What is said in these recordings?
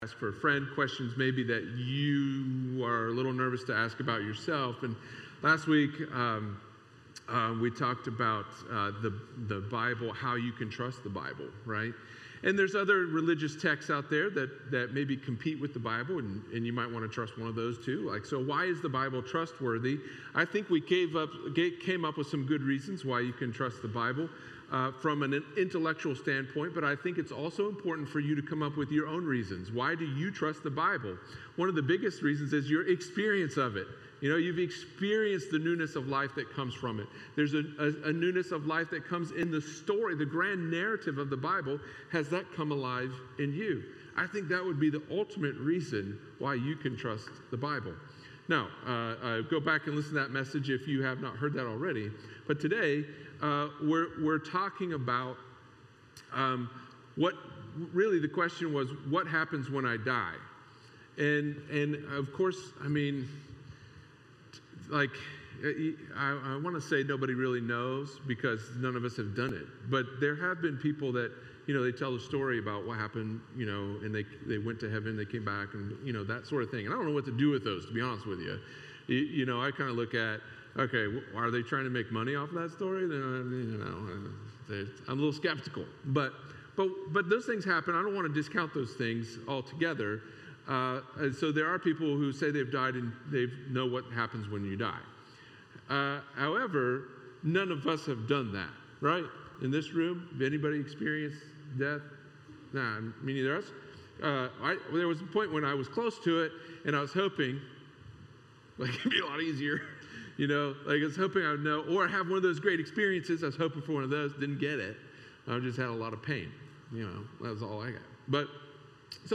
Ask for a friend, questions maybe that you are a little nervous to ask about yourself. And last week we talked about the Bible, how you can trust the Bible, right? And there's other religious texts out there that maybe compete with the Bible, and you might want to trust one of those too. Like, so why is the Bible trustworthy? I think we came up with some good reasons why you can trust the Bible. From an intellectual standpoint, but I think it's also important for you to come up with your own reasons. Why do you trust the Bible? One of the biggest reasons is your experience of it. You know, you've experienced the newness of life that comes from it. There's a newness of life that comes in the story. The grand narrative of the Bible has that come alive in you. I think that would be the ultimate reason why you can trust the Bible. Now, go back and listen to that message if you have not heard that already. But today, we're talking about what really the question was, what happens when I die? And of course, I mean, like, I want to say nobody really knows because none of us have done it. But there have been people that, you know, they tell the story about what happened, you know, and they went to heaven, they came back, and, you know, that sort of thing. And I don't know what to do with those, to be honest with you. You know, I kind of look at, okay, are they trying to make money off of that story? You know, I'm a little skeptical. But those things happen. I don't want to discount those things altogether. And so there are people who say they've died and they know what happens when you die. However, none of us have done that, right? In this room, have anybody experienced death? Nah, me neither of us. There was a point when I was close to it, and I was hoping, like, it'd be a lot easier. You know, like I was hoping I would know, or have one of those great experiences. I was hoping for one of those, didn't get it. I just had a lot of pain. You know, that was all I got. But so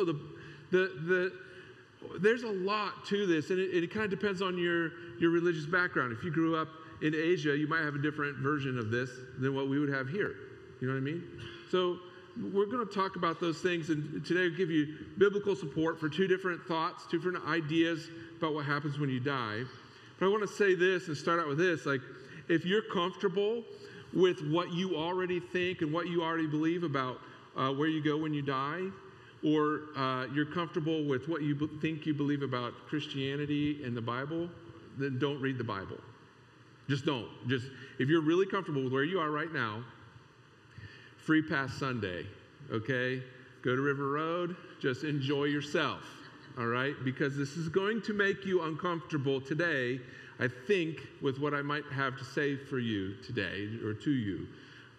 there's a lot to this, and it kind of depends on your religious background. If you grew up in Asia, you might have a different version of this than what we would have here. You know what I mean? So we're going to talk about those things, and today I'll give you biblical support for two different thoughts, two different ideas about what happens when you die. But I want to say this and start out with this. Like, if you're comfortable with what you already think and what you already believe about where you go when you die, or you're comfortable with what you think you believe about Christianity and the Bible, then don't read the Bible. Just don't. Just, if you're really comfortable with where you are right now, free pass Sunday, okay? Go to River Road, just enjoy yourself. All right? Because this is going to make you uncomfortable today, I think, with what I might have to say for you today or to you.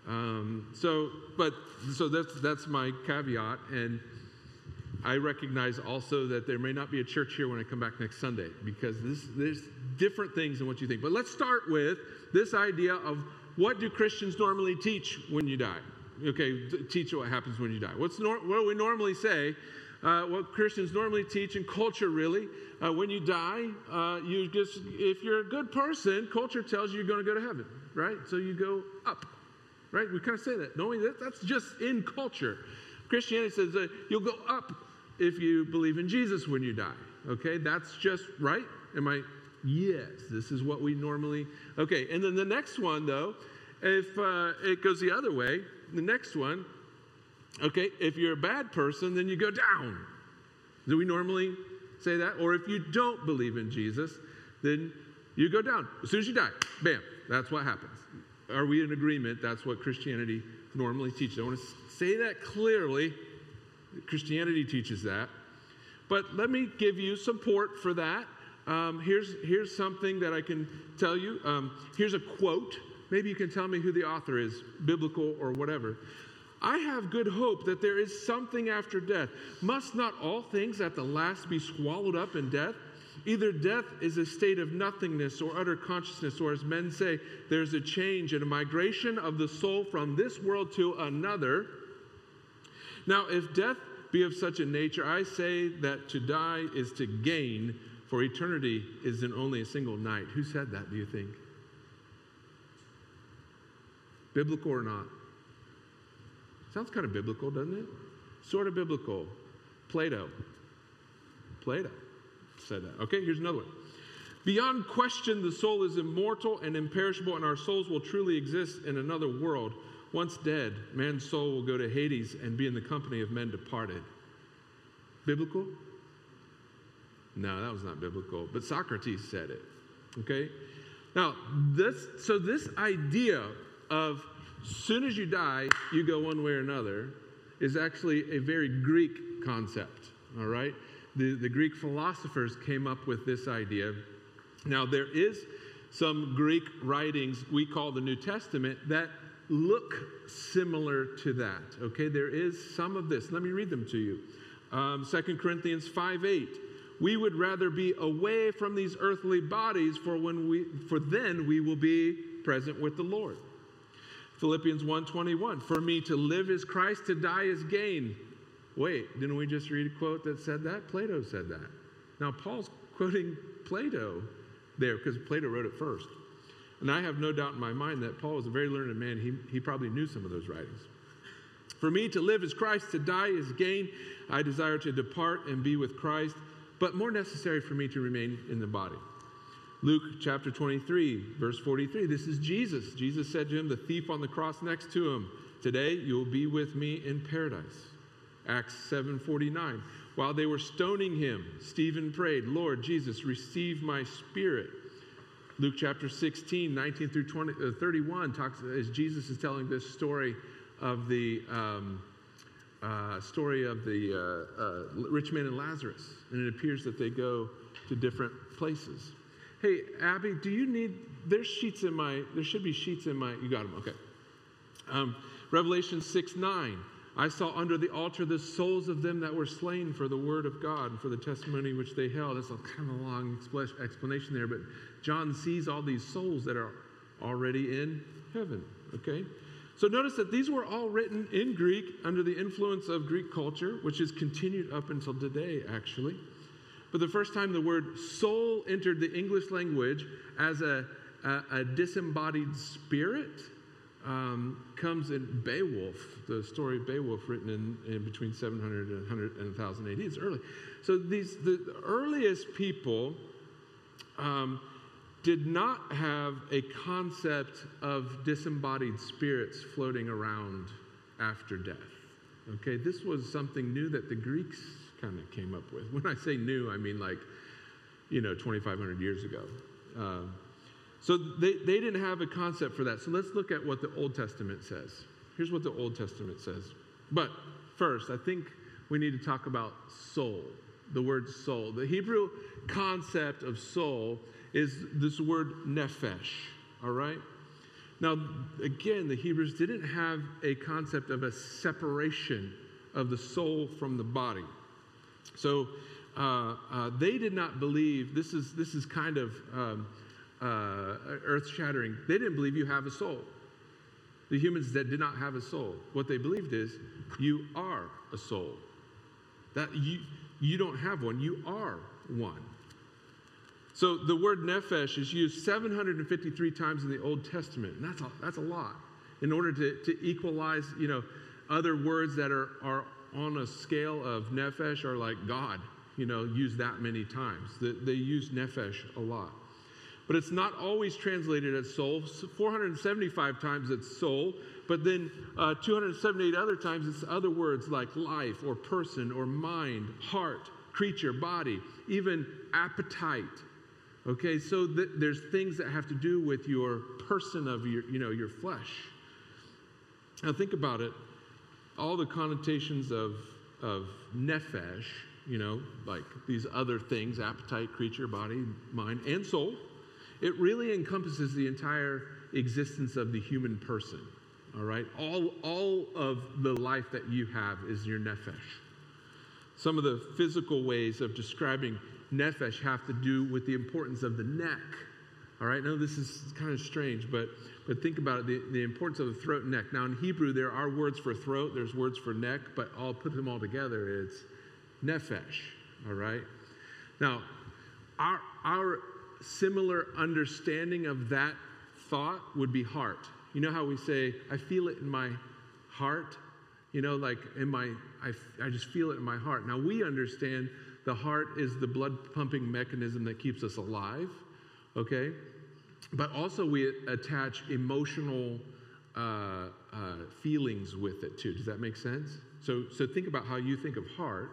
So that's my caveat. And I recognize also that there may not be a church here when I come back next Sunday because there's different things than what you think. But let's start with this idea of what do Christians normally teach when you die? Okay, teach what happens when you die. What do we normally say? What Christians normally teach in culture, really, when you die, if you're a good person, culture tells you you're going to go to heaven, right? So you go up, right? We kind of say that. Knowing that's just in culture. Christianity says that you'll go up if you believe in Jesus when you die, okay? That's just right. Yes, this is what we normally, okay. And then the next one, though, if it goes the other way, the next one, okay, if you're a bad person, then you go down. Do we normally say that? Or if you don't believe in Jesus, then you go down. As soon as you die, bam, that's what happens. Are we in agreement? That's what Christianity normally teaches. I want to say that clearly. Christianity teaches that. But let me give you support for that. Here's something that I can tell you. Here's a quote. Maybe you can tell me who the author is, biblical or whatever. I have good hope that there is something after death. Must not all things at the last be swallowed up in death? Either death is a state of nothingness or utter consciousness, or as men say, there's a change and a migration of the soul from this world to another. Now, if death be of such a nature, I say that to die is to gain, for eternity is in only a single night. Who said that, do you think? Biblical or not? Sounds kind of biblical, doesn't it? Sort of biblical. Plato said that. Okay, here's another one. Beyond question, the soul is immortal and imperishable, and our souls will truly exist in another world. Once dead, man's soul will go to Hades and be in the company of men departed. Biblical? No, that was not biblical. But Socrates said it. Okay? Now, this idea of soon as you die, you go one way or another is actually a very Greek concept. All right? The Greek philosophers came up with this idea. Now, there is some Greek writings we call the New Testament that look similar to that. Okay, there is some of this. Let me read them to you. 2 Corinthians 5:8. We would rather be away from these earthly bodies, for then we will be present with the Lord. Philippians 1:21. For me to live is Christ, to die is gain. Wait, didn't we just read a quote that said that? Plato said that. Now Paul's quoting Plato there because Plato wrote it first. And I have no doubt in my mind that Paul was a very learned man. He probably knew some of those writings. For me to live is Christ, to die is gain. I desire to depart and be with Christ, but more necessary for me to remain in the body. Luke chapter 23, verse 43. This is Jesus. Jesus said to him, the thief on the cross next to him, today you will be with me in paradise. Acts 7:49. While they were stoning him, Stephen prayed, Lord Jesus, receive my spirit. Luke chapter 16, 19 through 31 talks as Jesus is telling this story of the rich man and Lazarus, and it appears that they go to different places. Hey, Abby, there should be sheets in my, you got them, okay. Revelation 6:9. I saw under the altar the souls of them that were slain for the word of God and for the testimony which they held. That's a kind of a long explanation there, but John sees all these souls that are already in heaven, okay? So notice that these were all written in Greek under the influence of Greek culture, which has continued up until today, actually. But the first time the word soul entered the English language as a disembodied spirit comes in Beowulf, the story of Beowulf written in between 700 and 1000 AD. It's early. So the earliest people did not have a concept of disembodied spirits floating around after death. Okay, this was something new that the Greeks kind of came up with. When I say new, I mean 2,500 years ago. So they didn't have a concept for that. So let's look at what the Old Testament says. Here's what the Old Testament says. But first, I think we need to talk about soul, the word soul. The Hebrew concept of soul is this word nephesh, all right? Now, again, the Hebrews didn't have a concept of a separation of the soul from the body. So they did not believe, this is kind of earth-shattering. They didn't believe you have a soul. The humans that did not have a soul, what they believed is you are a soul. That you don't have one, you are one. So the word nephesh is used 753 times in the Old Testament, and that's a lot. In order to equalize, other words that are on a scale of nephesh are like God, used that many times. They use nephesh a lot. But it's not always translated as soul. 475 times it's soul, but then 278 other times it's other words like life or person or mind, heart, creature, body, even appetite. Okay, so there's things that have to do with your person of your flesh. Now think about it. All the connotations of nephesh, like these other things, appetite, creature, body, mind, and soul, it really encompasses the entire existence of the human person, all right? All of the life that you have is your nephesh. Some of the physical ways of describing nephesh have to do with the importance of the neck, all right? Now, this is kind of strange, but think about it, the importance of the throat and neck. Now, in Hebrew, there are words for throat, there's words for neck, but I'll put them all together, it's nephesh, all right? Now, our similar understanding of that thought would be heart. You know how we say, I feel it in my heart? I just feel it in my heart. Now we understand the heart is the blood pumping mechanism that keeps us alive, okay? But also we attach emotional feelings with it too. Does that make sense? So think about how you think of heart.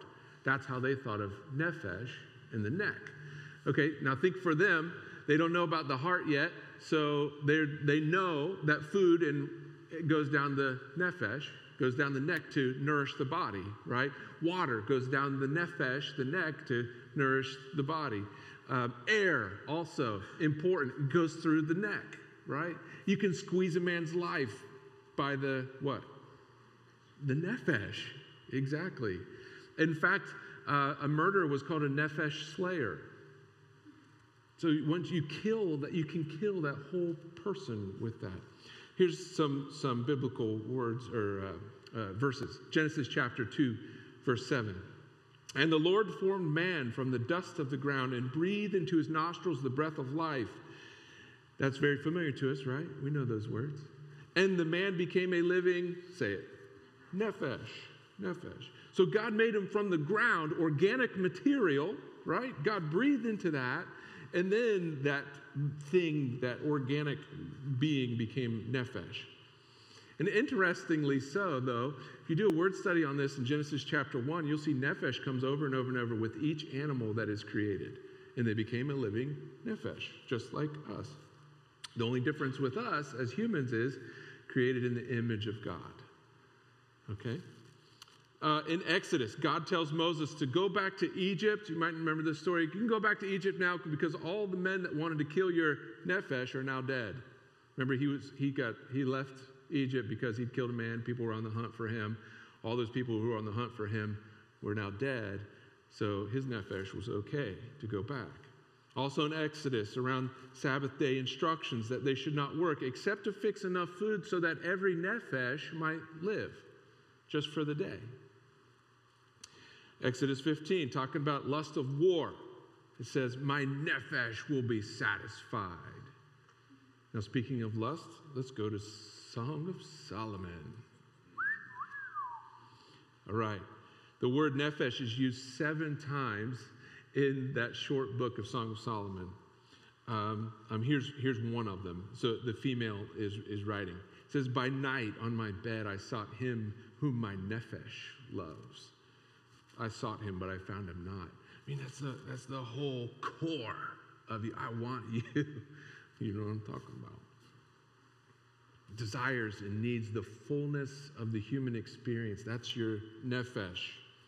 That's how they thought of nephesh in the neck. Okay, now think for them, they don't know about the heart yet, so they know that food and it goes down the nephesh, goes down the neck to nourish the body, right? Water goes down the nephesh, the neck, to nourish the body. Air, also important, goes through the neck, right? You can squeeze a man's life by the what? The nephesh, exactly. In fact, a murderer was called a nephesh slayer. So once you kill that, you can kill that whole person with that. Here's some biblical words or verses. Genesis chapter 2, verse 7. And the Lord formed man from the dust of the ground and breathed into his nostrils the breath of life. That's very familiar to us, right? We know those words. And the man became a living, say it, nephesh. Nephesh. So God made him from the ground, organic material, right? God breathed into that. And then that thing, that organic being became nephesh. And interestingly so, though, if you do a word study on this in Genesis chapter 1, you'll see nephesh comes over and over and over with each animal that is created. And they became a living nephesh, just like us. The only difference with us as humans is created in the image of God. Okay? In Exodus, God tells Moses to go back to Egypt. You might remember this story. You can go back to Egypt now because all the men that wanted to kill your nephesh are now dead. Remember, he left Egypt because he'd killed a man. People were on the hunt for him. All those people who were on the hunt for him were now dead. So his nephesh was okay to go back. Also in Exodus, around Sabbath day instructions that they should not work except to fix enough food so that every nephesh might live just for the day. Exodus 15, talking about lust of war. It says, my nephesh will be satisfied. Now, speaking of lust, let's go to Song of Solomon. All right. The word nephesh is used 7 times in that short book of Song of Solomon. Here's one of them. So the female is writing. It says, by night on my bed I sought him whom my nephesh loves. I sought him, but I found him not. I mean, that's the whole core of the I want you. You know what I'm talking about. Desires and needs, the fullness of the human experience. That's your nephesh.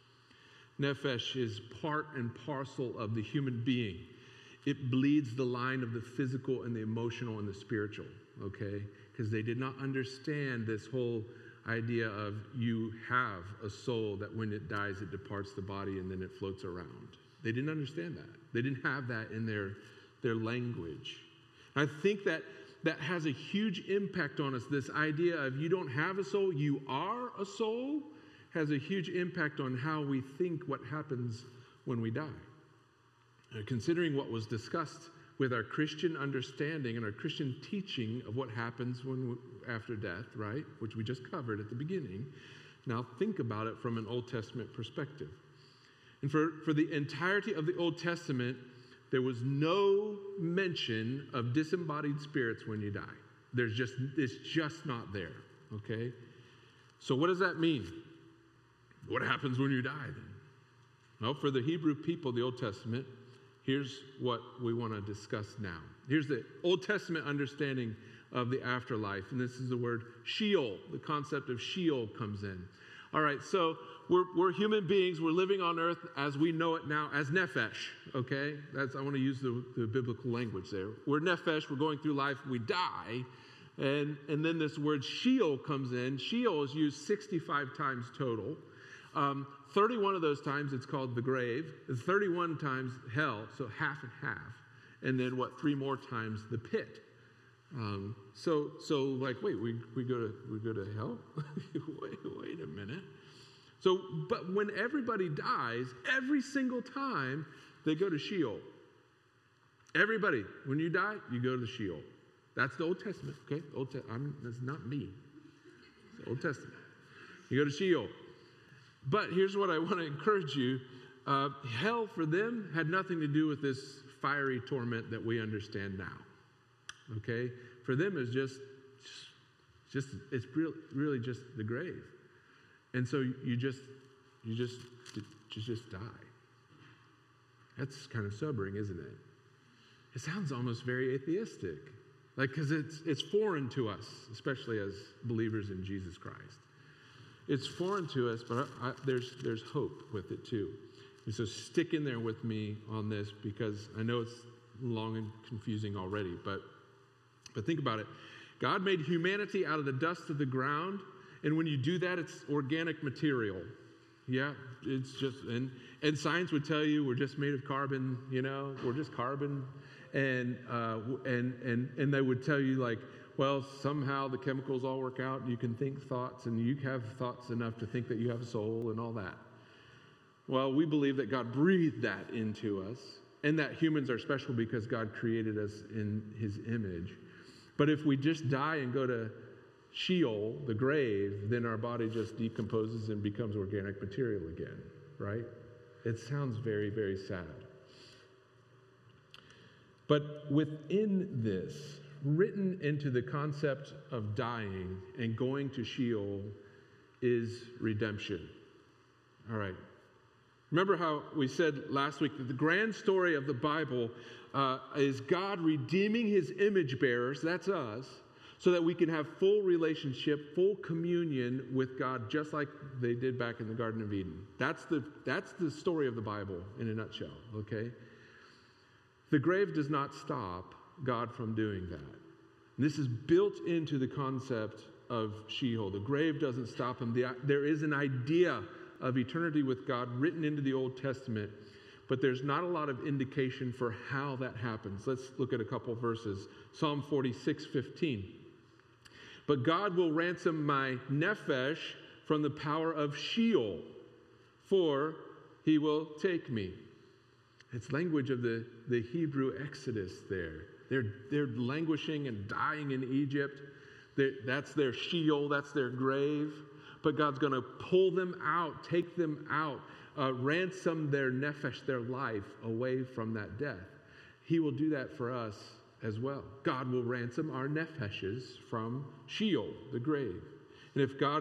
Nephesh is part and parcel of the human being. It bleeds the line of the physical and the emotional and the spiritual, okay? Because they did not understand this whole idea of you have a soul that when it dies, it departs the body and then it floats around. They didn't understand that. They didn't have that in their language. And I think that has a huge impact on us. This idea of you don't have a soul, you are a soul, has a huge impact on how we think what happens when we die. Considering what was discussed with our Christian understanding and our Christian teaching of what happens after death, right? Which we just covered at the beginning. Now think about it from an Old Testament perspective. And for the entirety of the Old Testament, there was no mention of disembodied spirits when you die. It's just not there, okay? So what does that mean? What happens when you die then? Well, for the Hebrew people, the Old Testament, here's what we want to discuss now. Here's the Old Testament understanding of the afterlife, and this is the word Sheol. The concept of Sheol comes in. All right, so we're human beings. We're living on earth as we know it now as nephesh, okay? I want to use the biblical language there. We're nephesh. We're going through life. We die, and then this word Sheol comes in. Sheol is used 65 times total. 31 of those times it's called the grave. 31 times hell, so half and half. And then 3 more times the pit. So like, wait, we go to hell? wait a minute. So, but when everybody dies, every single time they go to Sheol. Everybody, when you die, you go to Sheol. That's the Old Testament, okay? That's not me. It's the Old Testament. You go to Sheol. But here's what I want to encourage you. Hell for them had nothing to do with this fiery torment that we understand now. Okay? For them it's really just the grave. And so you just to just die. That's kind of sobering, isn't it? It sounds almost very atheistic, like, because it's foreign to us, especially as believers in Jesus Christ. It's foreign to us, but there's hope with it too. And so stick in there with me on this, because I know it's long and confusing already, but think about it. God made humanity out of the dust of the ground, and when you do that, it's organic material. Yeah, it's just, and science would tell you we're just made of carbon, we're just carbon. And they would tell you, like, well, somehow the chemicals all work out, and you can think thoughts, and you have thoughts enough to think that you have a soul and all that. Well, we believe that God breathed that into us, and that humans are special because God created us in his image. But if we just die and go to Sheol, the grave, then our body just decomposes and becomes organic material again, right? It sounds very, very sad. But within this, written into the concept of dying and going to Sheol, is redemption. All right. Remember how we said last week that the grand story of the Bible is God redeeming his image bearers, that's us, so that we can have full relationship, full communion with God, just like they did back in the Garden of Eden. That's the story of the Bible in a nutshell, okay? The grave does not stop God from doing that. And this is built into the concept of Sheol. The grave doesn't stop him. There is an idea of eternity with God written into the Old Testament, but there's not a lot of indication for how that happens. Let's look at a couple verses. Psalm 46:15. But God will ransom my nephesh from the power of Sheol, for he will take me. It's language of the Hebrew Exodus there. They're languishing and dying in Egypt. That's their Sheol, that's their grave. But God's going to pull them out, take them out, ransom their nephesh, their life, away from that death. He will do that for us as well. God will ransom our nepheshes from Sheol, the grave. And if God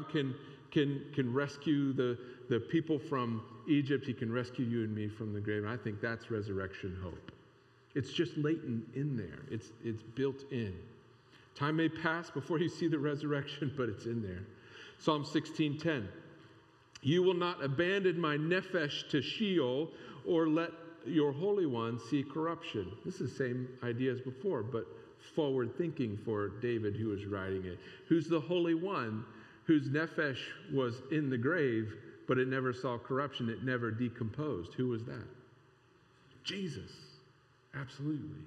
can rescue the people from Egypt, he can rescue you and me from the grave. And I think that's resurrection hope. It's just latent in there. It's built in. Time may pass before you see the resurrection, but it's in there. Psalm 16:10. You will not abandon my nephesh to Sheol, or let your Holy One see corruption. This is the same idea as before, but forward thinking for David, who was writing it. Who's the Holy One whose nephesh was in the grave, but it never saw corruption, it never decomposed? Who was that? Jesus. Absolutely.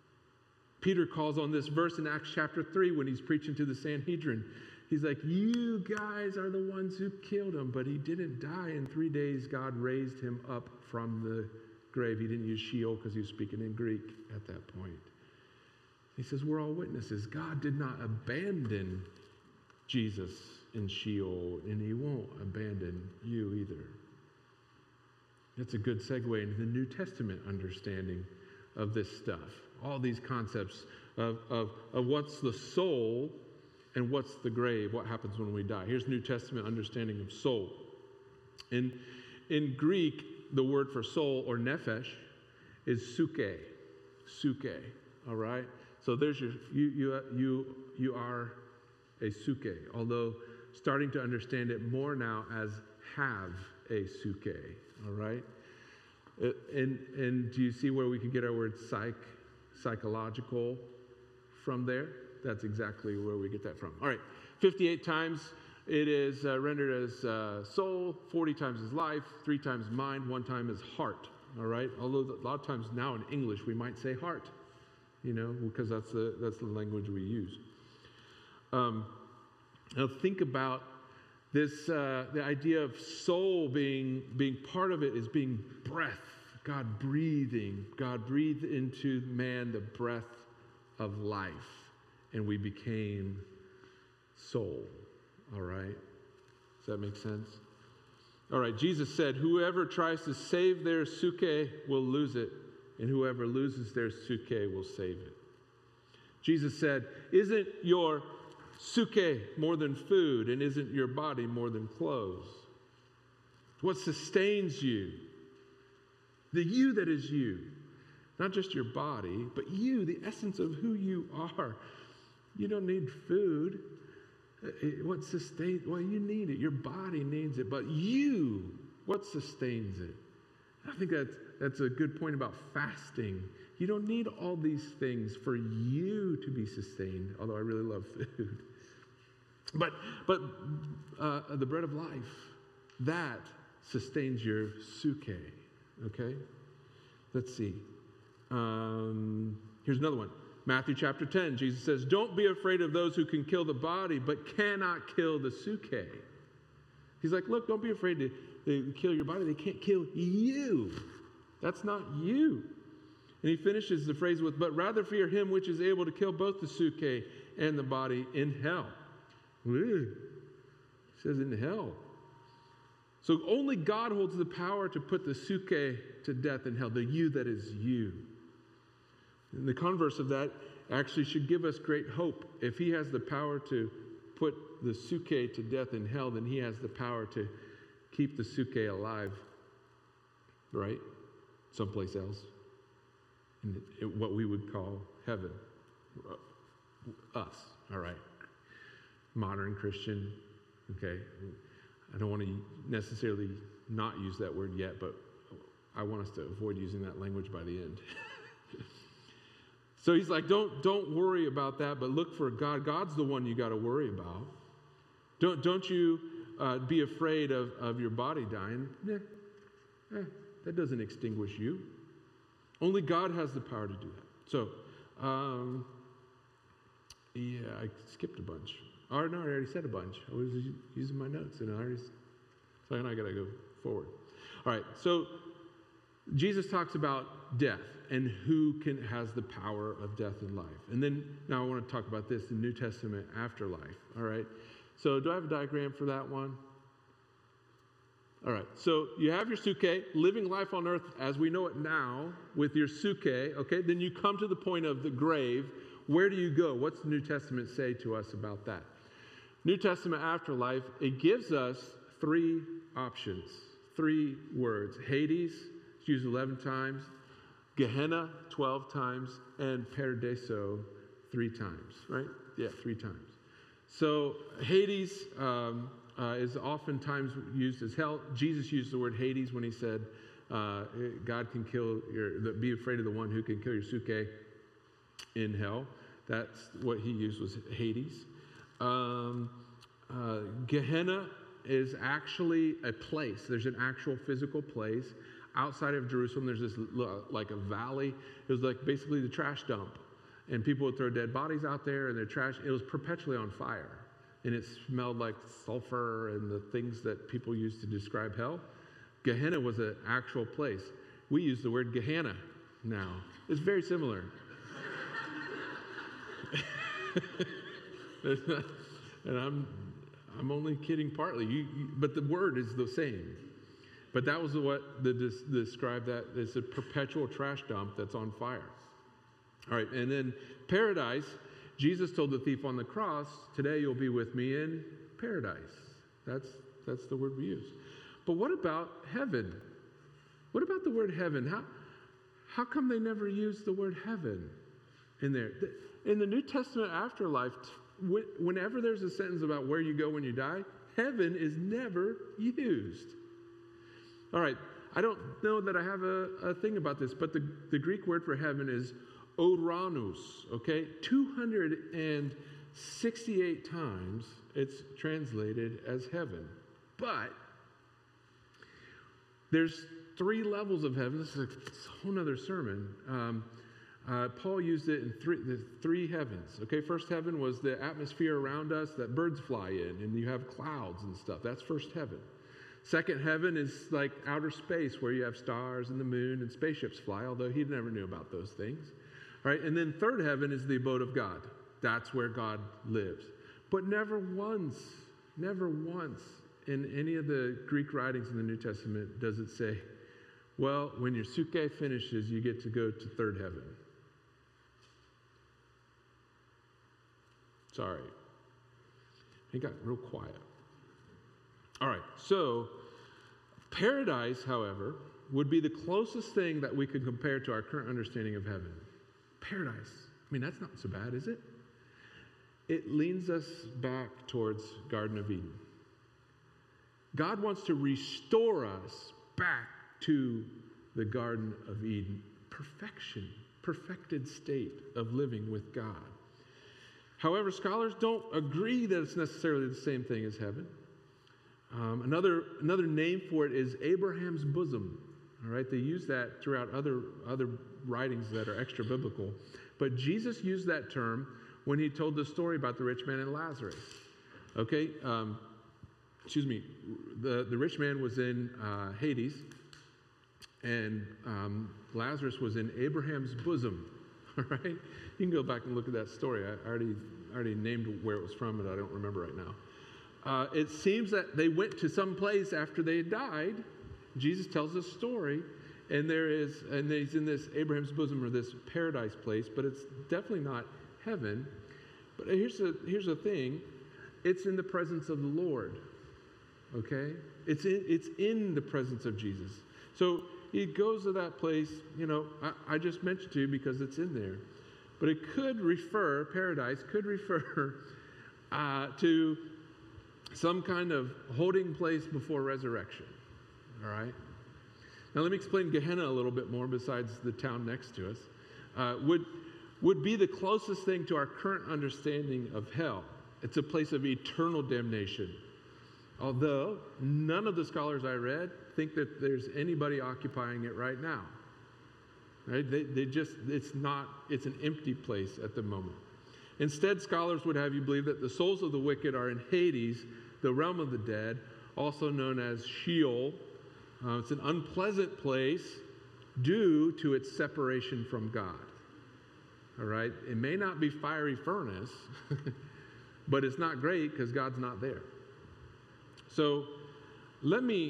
Peter calls on this verse in Acts chapter 3 when he's preaching to the Sanhedrin. He's like, you guys are the ones who killed him, but he didn't die. In 3 days, God raised him up from the grave. He didn't use Sheol because he was speaking in Greek at that point. He says, we're all witnesses. God did not abandon Jesus in Sheol, and he won't abandon you either. That's a good segue into the New Testament understanding of this stuff. All these concepts of what's the soul and what's the grave, what happens when we die. Here's New Testament understanding of soul. In Greek, the word for soul, or nephesh, is suke. Suke, all right? So there's you are a suke, although starting to understand it more now as have a suke, all right? And do you see where we can get our word psychological from there? That's exactly where we get that from. All right, 58 times it is rendered as soul, 40 times as life, 3 times mind, 1 time as heart. All right, although a lot of times now in English we might say heart, because that's the language we use. Now think about this, the idea of soul being part of it is being breath. God breathed into man the breath of life, and we became soul. All right? Does that make sense? All right, Jesus said, whoever tries to save their suke will lose it, and whoever loses their suke will save it. Jesus said, isn't your suke more than food, and isn't your body more than clothes? what sustains you, the you that is you, not just your body, but you, the essence of who you are. You don't need food. What sustains, well, you need it. Your body needs it, but you, what sustains it? I think that's a good point about fasting. You don't need all these things for you to be sustained, although I really love food. But the bread of life, that sustains your suke, okay? Let's see. Here's another one. Matthew chapter 10, Jesus says, don't be afraid of those who can kill the body, but cannot kill the suke. He's like, look, don't be afraid to kill your body. They can't kill you. That's not you. And he finishes the phrase with, but rather fear him which is able to kill both the suke and the body in hell. He says in hell. So only God holds the power to put the suke to death in hell, the you that is you. And the converse of that actually should give us great hope. If he has the power to put the suke to death in hell, then he has the power to keep the suke alive, right? Someplace else. In what we would call heaven. Us, all right. Modern Christian, okay. I don't want to necessarily not use that word yet, but I want us to avoid using that language by the end. So he's like, don't worry about that, but look for God. God's the one you got to worry about. Don't you be afraid of your body dying. That doesn't extinguish you. Only God has the power to do that. So, I skipped a bunch. Oh, no, I already said a bunch. I was using my notes, and so now I got to go forward. All right, so Jesus talks about death and who has the power of death and life. And then now I want to talk about this, the New Testament afterlife. All right, so do I have a diagram for that one? All right, so you have your suke, living life on earth as we know it now with your suke, okay? Then you come to the point of the grave. Where do you go? What's the New Testament say to us about that? New Testament afterlife, it gives us three options, three words. Hades, it's used 11 times. Gehenna, 12 times. And Paradiso, 3 times, right? Yeah, 3 times. So Hades is oftentimes used as hell. Jesus used the word Hades when he said, God can kill be afraid of the one who can kill your suke in hell. That's what he used, was Hades. Gehenna is actually a place. There's an actual physical place. Outside of Jerusalem, there's this like a valley. It was like basically the trash dump. And people would throw dead bodies out there, and their trash, it was perpetually on fire. And it smelled like sulfur and the things that people use to describe hell. Gehenna was an actual place. We use the word Gehenna now. It's very similar. And I'm only kidding partly. But the word is the same. But that was what described that. It's a perpetual trash dump that's on fire. All right, and then paradise. Jesus told the thief on the cross, today you'll be with me in paradise. That's the word we use. But what about heaven? What about the word heaven? How come they never use the word heaven in there? In the New Testament afterlife, whenever there's a sentence about where you go when you die, heaven is never used. All right, I don't know that I have a thing about this, but the Greek word for heaven is Oranus, okay? 268 times it's translated as heaven. But there's 3 levels of heaven. This is a whole other sermon. Paul used it in three heavens. Okay, first heaven was the atmosphere around us that birds fly in, and you have clouds and stuff. That's first heaven. Second heaven is like outer space where you have stars and the moon and spaceships fly, although he never knew about those things. All right, and then third heaven is the abode of God. That's where God lives. But never once in any of the Greek writings in the New Testament does it say, well, when your suke finishes, you get to go to third heaven. Sorry. It got real quiet. All right, so Paradise, however, would be the closest thing that we could compare to our current understanding of heaven. Paradise. I mean, that's not so bad, is it? It leans us back towards Garden of Eden. God wants to restore us back to the Garden of Eden. Perfection, perfected state of living with God. However, scholars don't agree that it's necessarily the same thing as heaven. Another name for it is Abraham's bosom. All right, they use that throughout other writings that are extra biblical. But Jesus used that term when he told the story about the rich man and Lazarus. Okay, the rich man was in Hades, and Lazarus was in Abraham's bosom. All right, you can go back and look at that story. I already named where it was from, but I don't remember right now. It seems that they went to some place after they had died. Jesus tells this story, and he's in this Abraham's bosom, or this paradise place, but it's definitely not heaven. But here's the thing: it's in the presence of the Lord. Okay, it's in the presence of Jesus. So he goes to that place. I just mentioned to you because it's in there, but it could refer, paradise could refer to some kind of holding place before resurrection. All right. Now let me explain Gehenna a little bit more. Besides the town next to us, would be the closest thing to our current understanding of hell. It's a place of eternal damnation. Although none of the scholars I read think that there's anybody occupying it right now. Right? It's an empty place at the moment. Instead, scholars would have you believe that the souls of the wicked are in Hades, the realm of the dead, also known as Sheol. It's an unpleasant place due to its separation from God. All right? It may not be fiery furnace, but it's not great because God's not there. So let me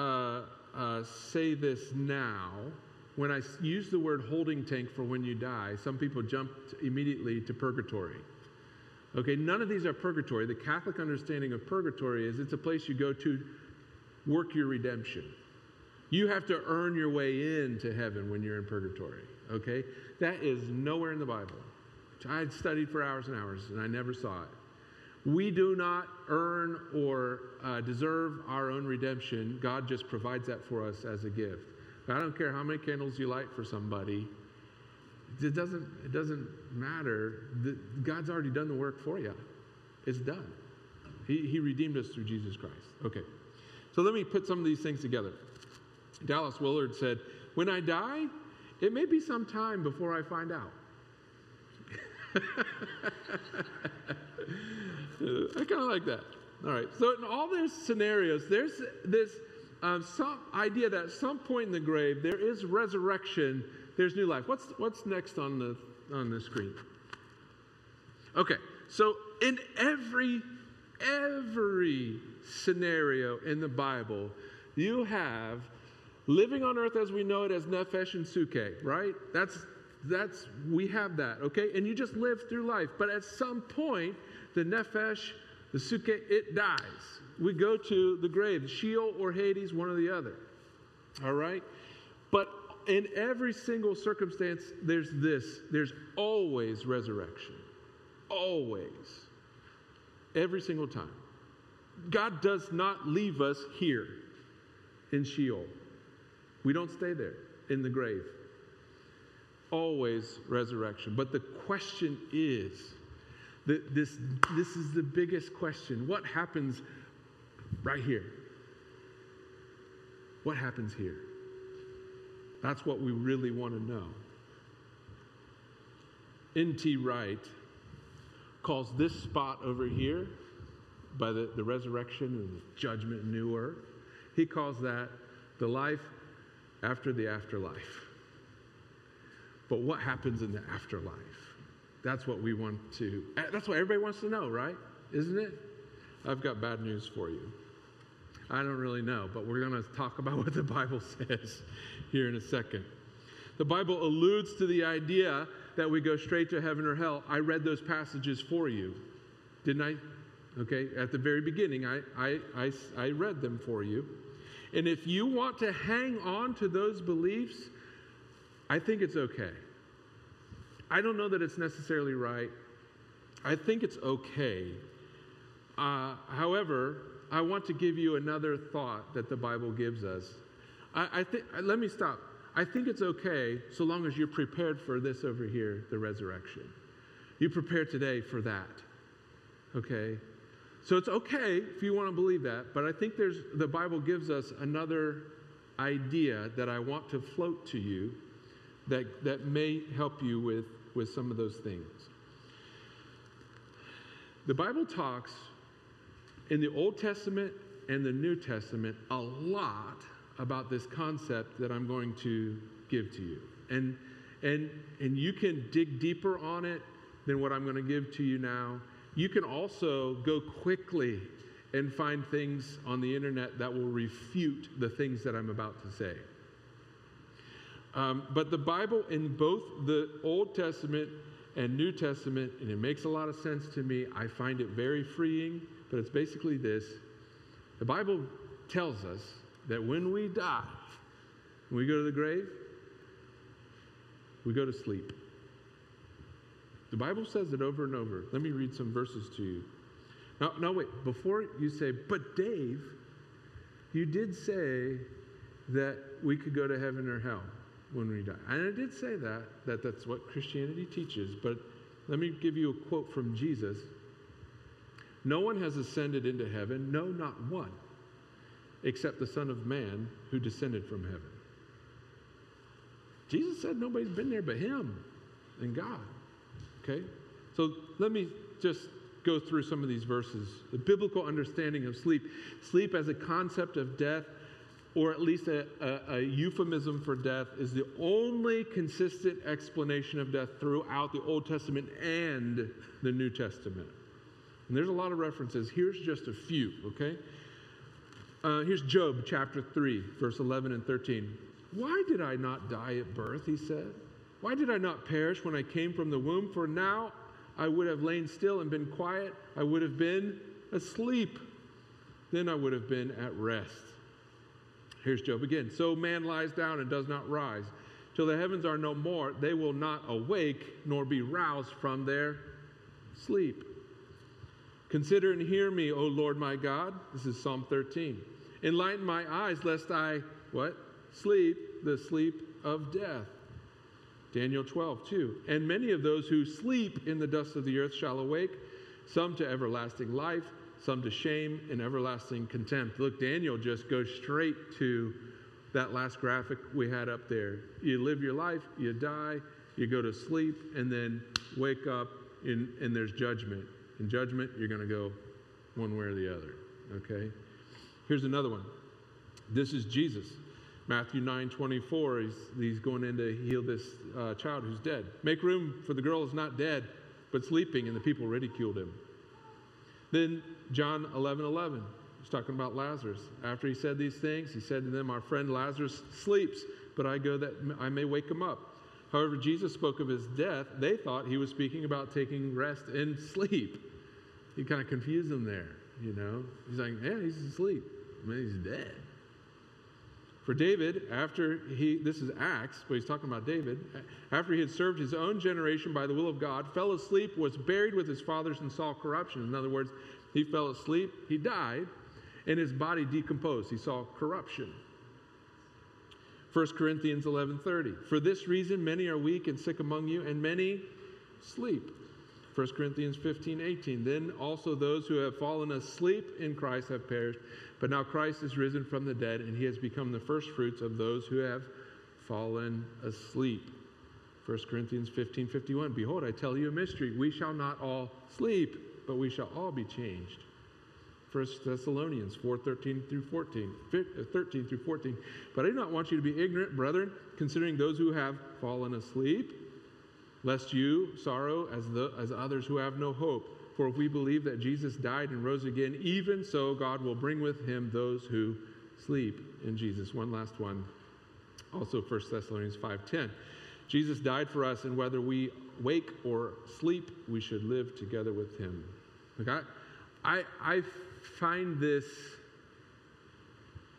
say this now. When I use the word holding tank for when you die, some people jump immediately to purgatory. Okay, none of these are purgatory. The Catholic understanding of purgatory is it's a place you go to work your redemption. You have to earn your way into heaven when you're in purgatory. Okay? That is nowhere in the Bible. I studied for hours and hours, and I never saw it. We do not earn or deserve our own redemption. God just provides that for us as a gift. I don't care how many candles you light for somebody. It doesn't matter. God's already done the work for you. It's done. He redeemed us through Jesus Christ. Okay. So let me put some of these things together. Dallas Willard said, "When I die, it may be some time before I find out." I kind of like that. All right. So in all these scenarios, there's this some idea that at some point in the grave there is resurrection. There's new life. What's next on the screen? Okay. So in every scenario in the Bible, you have living on earth as we know it as nefesh and suke, right? That's we have that, okay? And you just live through life. But at some point, the nefesh, the suke, it dies. We go to the grave, Sheol or Hades, one or the other. All right? But in every single circumstance, there's always resurrection. Always. Every single time. God does not leave us here in Sheol. We don't stay there in the grave. Always resurrection. But the question is, this is the biggest question. What happens right here? What happens here? That's what we really want to know. N.T. Wright calls this spot over here, by the resurrection and the judgment and new earth, he calls that the life after the afterlife. But what happens in the afterlife? That's what that's what everybody wants to know, right? Isn't it? I've got bad news for you. I don't really know, but we're going to talk about what the Bible says here in a second. The Bible alludes to the idea that we go straight to heaven or hell. I read those passages for you, didn't I? Okay, at the very beginning, I read them for you. And if you want to hang on to those beliefs, I think it's okay. I don't know that it's necessarily right. I think it's okay. However, I want to give you another thought that the Bible gives us. Let me stop. I think it's okay so long as you're prepared for this over here, the resurrection. You prepare today for that. Okay? So it's okay if you want to believe that, but I think the Bible gives us another idea that I want to float to you that may help you with some of those things. The Bible talks in the Old Testament and the New Testament a lot about this concept that I'm going to give to you. And you can dig deeper on it than what I'm going to give to you now. You can also go quickly and find things on the internet that will refute the things that I'm about to say. But the Bible in both the Old Testament and New Testament, and it makes a lot of sense to me. I find it very freeing, but it's basically this. The Bible tells us that when we die, when we go to the grave, we go to sleep. The Bible says it over and over. Let me read some verses to you. Now wait, before you say, but Dave, you did say that we could go to heaven or hell when we die. And I did say that's what Christianity teaches, but let me give you a quote from Jesus. No one has ascended into heaven, no, not one, except the Son of Man who descended from heaven. Jesus said nobody's been there but him and God. Okay? So let me just go through some of these verses. The biblical understanding of sleep. Sleep as a concept of death, or at least a euphemism for death, is the only consistent explanation of death throughout the Old Testament and the New Testament. And there's a lot of references. Here's just a few, okay? Here's Job chapter 3, verse 11 and 13. Why did I not die at birth, he said? Why did I not perish when I came from the womb? For now I would have lain still and been quiet. I would have been asleep. Then I would have been at rest. Here's Job again. So man lies down and does not rise. Till the heavens are no more, they will not awake nor be roused from their sleep. Consider and hear me, O Lord my God. This is Psalm 13. Enlighten my eyes, lest I, what? Sleep, the sleep of death. Daniel 12:2. And many of those who sleep in the dust of the earth shall awake, some to everlasting life, some to shame and everlasting contempt. Look, Daniel just goes straight to that last graphic we had up there. You live your life, you die, you go to sleep, and then wake up, and there's judgment. In judgment, you're going to go one way or the other. Okay? Here's another one. This is Jesus. Matthew 9:24, he's going in to heal this child who's dead. Make room, for the girl is not dead, but sleeping, and the people ridiculed him. Then John 11:11, he's talking about Lazarus. After he said these things, he said to them, our friend Lazarus sleeps, but I go that I may wake him up. However, Jesus spoke of his death. They thought he was speaking about taking rest and sleep. He kind of confused them there, you know. He's like, yeah, he's asleep. I mean, he's dead. For David, this is Acts, but he's talking about David, after he had served his own generation by the will of God, fell asleep, was buried with his fathers, and saw corruption. In other words, he fell asleep, he died, and his body decomposed. He saw corruption. 1 Corinthians 11:30. For this reason, many are weak and sick among you, and many sleep. 1 Corinthians 15:18. Then also those who have fallen asleep in Christ have perished. But now Christ is risen from the dead, and he has become the first fruits of those who have fallen asleep. 1 Corinthians 15:51. Behold, I tell you a mystery. We shall not all sleep, but we shall all be changed. 1 Thessalonians 4:13 through 14. But I do not want you to be ignorant, brethren, considering those who have fallen asleep, lest you sorrow as others who have no hope. For if we believe that Jesus died and rose again, even so God will bring with him those who sleep in Jesus. One last one. Also 1 Thessalonians 5:10. Jesus died for us, and whether we wake or sleep, we should live together with him. Okay? I find this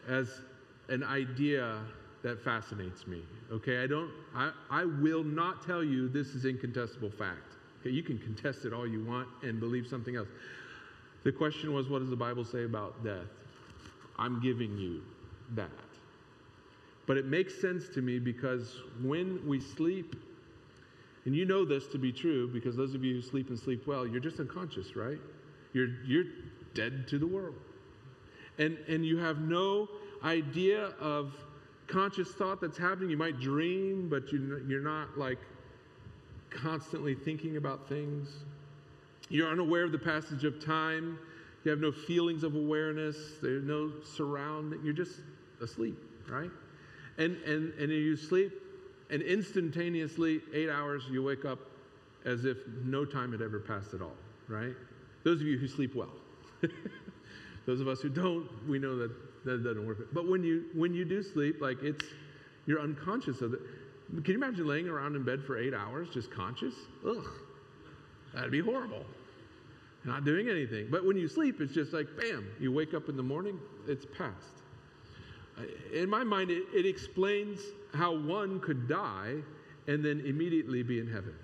as an idea that fascinates me. Okay, I will not tell you this is incontestable fact. Okay, you can contest it all you want and believe something else. The question was, what does the Bible say about death? I'm giving you that. But it makes sense to me because when we sleep, and you know this to be true because those of you who sleep and sleep well, you're just unconscious, right? You're dead to the world. And you have no idea of conscious thought that's happening. You might dream, but you're not like constantly thinking about things. You're unaware of the passage of time. You have no feelings of awareness. There's no surrounding. You're just asleep, right? And you sleep, and instantaneously, 8 hours, you wake up as if no time had ever passed at all, right? Those of you who sleep well. Those of us who don't, we know that doesn't work. But when you do sleep, like you're unconscious of it. Can you imagine laying around in bed for 8 hours just conscious? Ugh, that'd be horrible. Not doing anything. But when you sleep, it's just like, bam, you wake up in the morning, it's past. In my mind, it explains how one could die and then immediately be in heaven.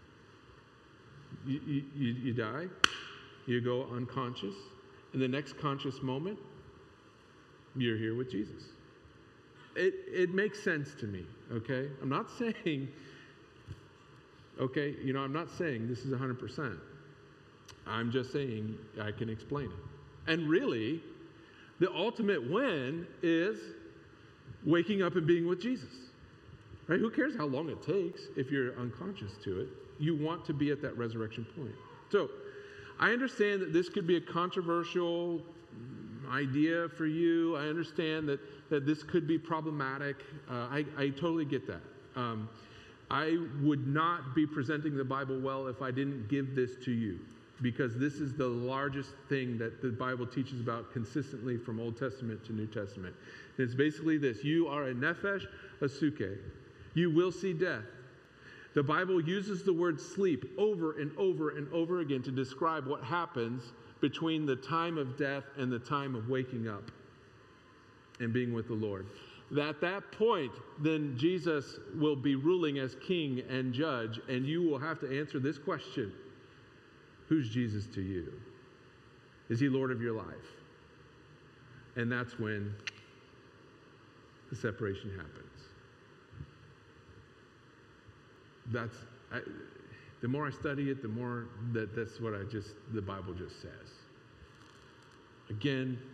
You die, you go unconscious, and the next conscious moment, you're here with Jesus. It makes sense to me, okay? I'm not saying, I'm not saying this is 100%. I'm just saying I can explain it. And really, the ultimate win is waking up and being with Jesus. Right? Who cares how long it takes if you're unconscious to it? You want to be at that resurrection point. So, I understand that this could be a controversial idea for you. I understand that this could be problematic. I totally get that. I would not be presenting the Bible well if I didn't give this to you, because this is the largest thing that the Bible teaches about consistently from Old Testament to New Testament. And it's basically this: you are a nephesh, a suke. You will see death. The Bible uses the word sleep over and over and over again to describe what happens between the time of death and the time of waking up and being with the Lord. At that point, then Jesus will be ruling as king and judge, and you will have to answer this question: who's Jesus to you? Is he Lord of your life? And that's when the separation happens. The more I study it, the more that's what the Bible just says. Again,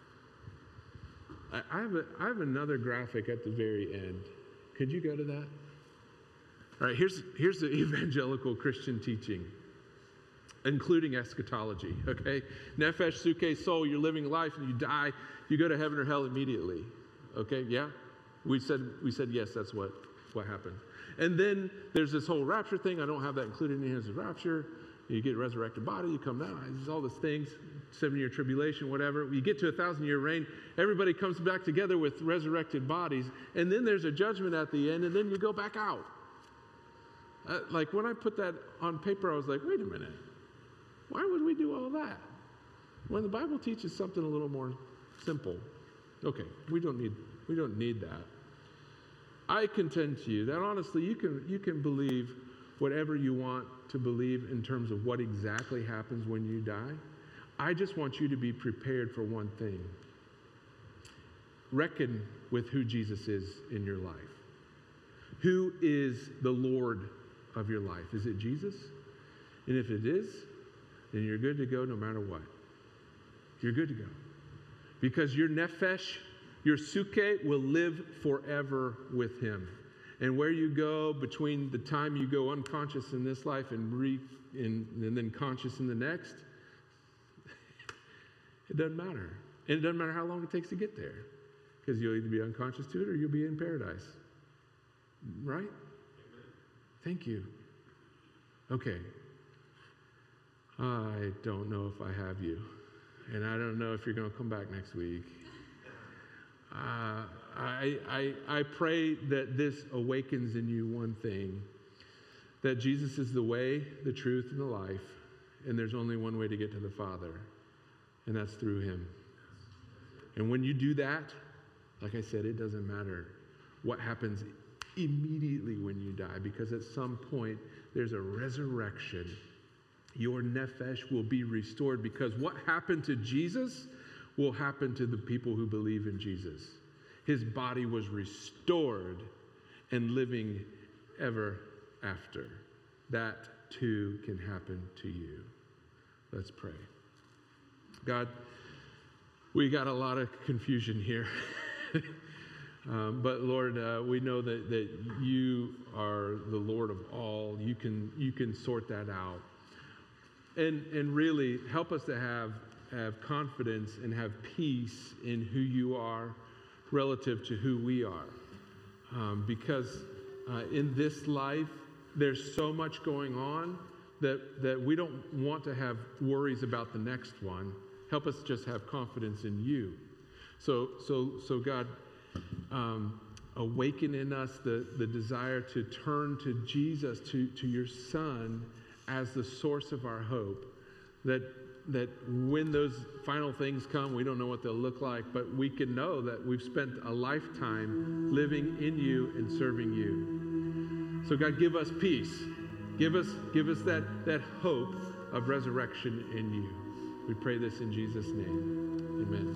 I have another graphic at the very end. Could you go to that? All right, here's the evangelical Christian teaching, including eschatology, okay? Nefesh, suke, soul, you're living life and you die, you go to heaven or hell immediately. Okay, yeah? We said yes, that's what happens. And then there's this whole rapture thing. I don't have that included in here as a rapture. You get a resurrected body, you come down, there's all these things, 7-year tribulation, whatever. You get to 1,000-year reign, everybody comes back together with resurrected bodies, and then there's a judgment at the end, and then you go back out. Like when I put that on paper, I was like, wait a minute. Why would we do all that? When the Bible teaches something a little more simple. Okay, we don't need that. I contend to you that honestly, you can believe whatever you want to believe in terms of what exactly happens when you die. I just want you to be prepared for one thing. Reckon with who Jesus is in your life. Who is the Lord of your life? Is it Jesus? And if it is, then you're good to go no matter what. You're good to go. Because your nefesh, your suke, will live forever with him. And where you go between the time you go unconscious in this life and then conscious in the next, it doesn't matter. And it doesn't matter how long it takes to get there. Because you'll either be unconscious to it or you'll be in paradise. Right? Amen. Thank you. Okay. I don't know if I have you. And I don't know if you're going to come back next week. I pray that this awakens in you one thing, that Jesus is the way, the truth, and the life, and there's only one way to get to the Father, and that's through him. And when you do that, Like I said, it doesn't matter what happens immediately when you die, because at some point there's a resurrection. Your nephesh will be restored, because what happened to Jesus will happen to the people who believe in Jesus. His body was restored and living ever after. That too can happen to you. Let's pray. God, we got a lot of confusion here. But Lord, we know that you are the Lord of all. You can sort that out. And really help us to have confidence and have peace in who you are relative to who we are. Because in this life, there's so much going on that we don't want to have worries about the next one. Help us just have confidence in you. So God, awaken in us the desire to turn to Jesus, to your Son, as the source of our hope. That when those final things come, we don't know what they'll look like, but we can know that we've spent a lifetime living in you and serving you. So God, give us peace. Give us that hope of resurrection in you. We pray this in Jesus' name. Amen.